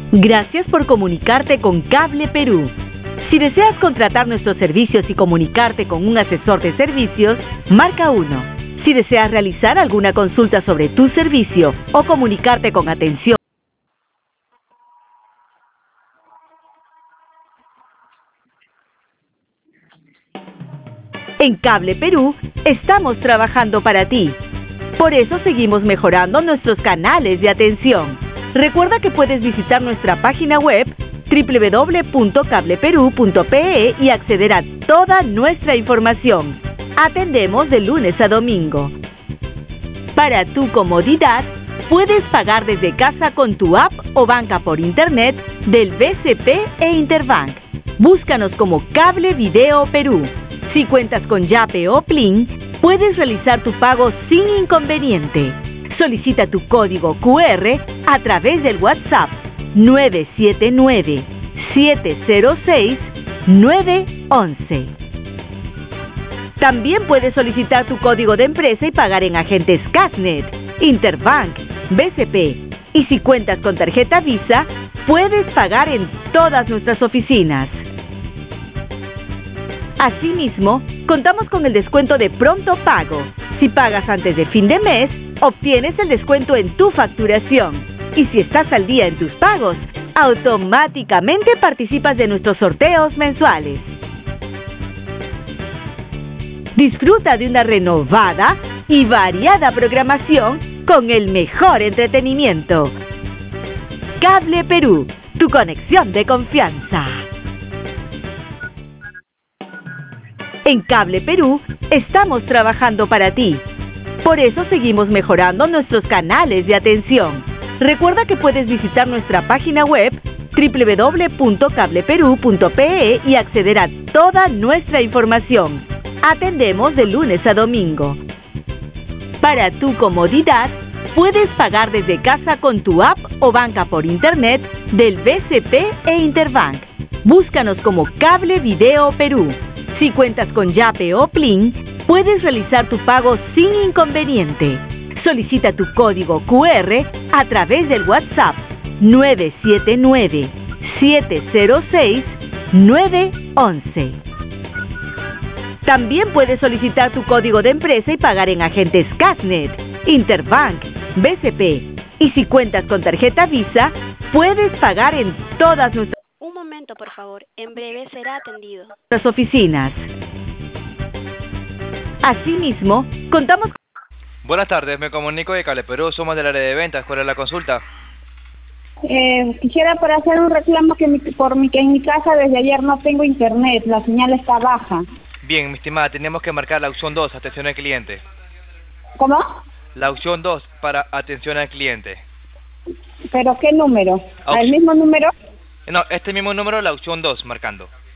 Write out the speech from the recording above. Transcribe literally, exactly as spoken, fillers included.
Gracias por comunicarte con Cable Perú. Si deseas contratar nuestros servicios y comunicarte con un asesor de servicios, marca uno. Si deseas realizar alguna consulta sobre tu servicio o comunicarte con atención, en Cable Perú estamos trabajando para ti. Por eso seguimos mejorando nuestros canales de atención. Recuerda que puedes visitar nuestra página web doble u doble u doble u punto cable perú punto pe e y acceder a toda nuestra información. Atendemos de lunes a domingo. Para tu comodidad, puedes pagar desde casa con tu app o banca por internet del B C P e Interbank. Búscanos como Cable Video Perú. Si cuentas con Yape o Plin, puedes realizar tu pago sin inconveniente. Solicita tu código cu erre a través del WhatsApp nueve siete nueve, siete cero seis, nueve once. También puedes solicitar tu código de empresa y pagar en agentes Casnet, Interbank, B C P. Y si cuentas con tarjeta Visa, puedes pagar en todas nuestras oficinas. Asimismo, contamos con el descuento de pronto pago. Si pagas antes de fin de mes, obtienes el descuento en tu facturación. Y si estás al día en tus pagos, automáticamente participas de nuestros sorteos mensuales. Disfruta de una renovada y variada programación con el mejor entretenimiento. Cable Perú, tu conexión de confianza. En Cable Perú estamos trabajando para ti. Por eso seguimos mejorando nuestros canales de atención. Recuerda que puedes visitar nuestra página web doble u doble u doble u punto cable perú punto pe e y acceder a toda nuestra información. Atendemos de lunes a domingo. Para tu comodidad, puedes pagar desde casa con tu app o banca por internet del B C P e Interbank. Búscanos como Cable Video Perú. Si cuentas con Yape o Plin, puedes realizar tu pago sin inconveniente. Solicita tu código cu erre a través del WhatsApp nueve siete nueve, siete cero seis, nueve once. También puedes solicitar tu código de empresa y pagar en agentes Casnet, Interbank, B C P. Y si cuentas con tarjeta Visa, puedes pagar en todas nuestras Un momento, por favor. En breve será atendido. oficinas. Asimismo, contamos con... Buenas tardes, me comunico de Cable Perú, somos del área de ventas. ¿Cuál es la consulta? Eh, quisiera para hacer un reclamo que mi, por mi, que en mi casa desde ayer no tengo internet, la señal está baja. Bien, mi estimada, tenemos que marcar la opción dos, atención al cliente. ¿Cómo? La opción dos para atención al cliente. ¿Pero qué número? Opción... ¿El mismo número? No, este mismo número, la opción dos, marcando.